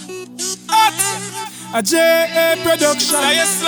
A J.A. production.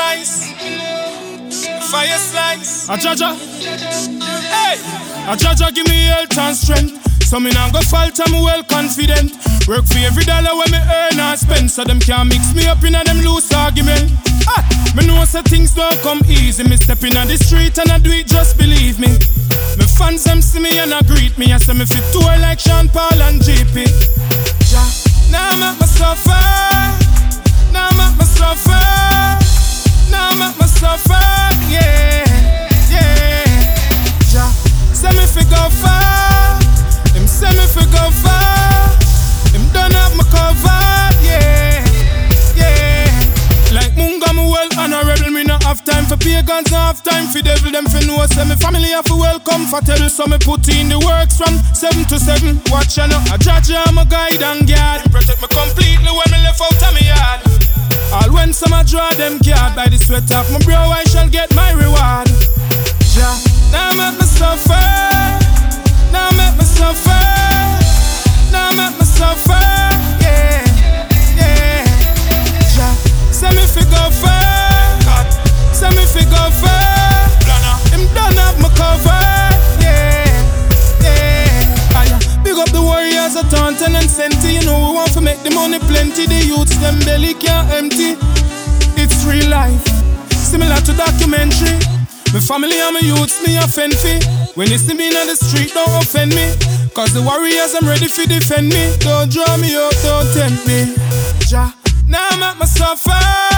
Fire slice. A Jaja. Hey. A Jaja give me health and strength. So me nah go falter, me well confident. Work for every dollar when me earn and spend, so them can't mix me up in a them loose argument. Me know so things don't come easy. Me step in on the street and I do it, just believe me. Me fans them see me and I greet me. I say me fit tour like Sean Paul and GP. Ja, now make me suffer. Now make me suffer. Now make me suffer. Yeah, yeah. Ja, say me fi go far. Him say me fi go far. Him done up my cover. Yeah, yeah. Like Munga me well honorable. Me not have time for pagans, not have time for devil. Them fi know say me family have to well comfortable. So me put in the works from 7 to 7. Watch ya know, a judge I'm a guide and guard. Him protect me completely when me left out of me yard. All when some a draw them card. By the sweat of my brow I shall get my reward. Ja, now make me suffer. Now make me suffer. Now make me suffer. Yeah, yeah. Ja, say me fi go far. Say me fi go far. Him done up my cover. Yeah, yeah. Big up the warriors of Taunton and Senti. You know we want to make the money plenty. The youths them belly can't empty. It's real life, similar to documentary. My family and my youths me offend fi. When you see me in the street, don't offend me. Cause the warriors I'm ready fi defend me. Don't draw me out, don't tempt me. Ja, now make me suffer.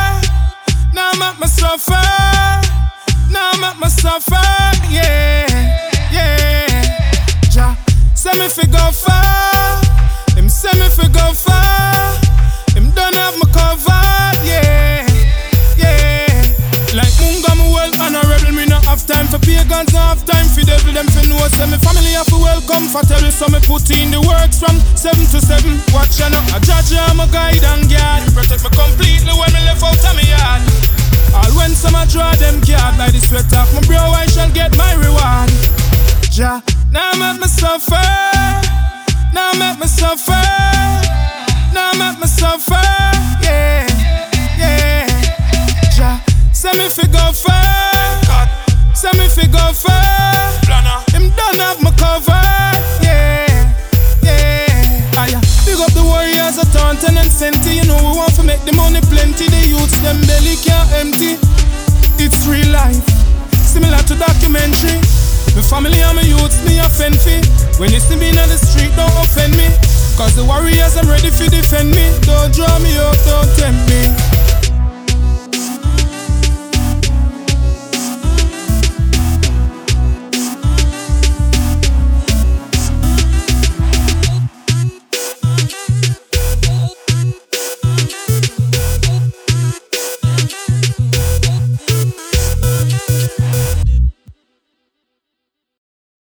Now make me suffer. Now make me suffer. Yeah, yeah. Ja, say me fi go far. Him say me fi go far. Him done have my cover. Yeah, yeah. Like Munga me well honorable. Me not have time for pagans, not have time for devil. Them fi know say me family have to well comfortable. So me put in the works from 7 to 7. Watch ya know, a judge I'm a guide and guard. Protect me completely when me left out of me yard. All when some a draw them card. By the sweat of my brow I shall get my reward. Ja, now make me suffer. Now make me suffer. Now make me suffer. Yeah, yeah. Ja, say me fi go far. Say me fi go far. Him done up my cover. Yeah, yeah. Big up the warriors of Taunton and Senti. You know we want to make the money plenty. The youths them belly can't empty. It's real life, similar to documentary. My family and my youths me offend fi. When you see me in the street, don't offend me. Cause the warriors I'm ready fi defend me.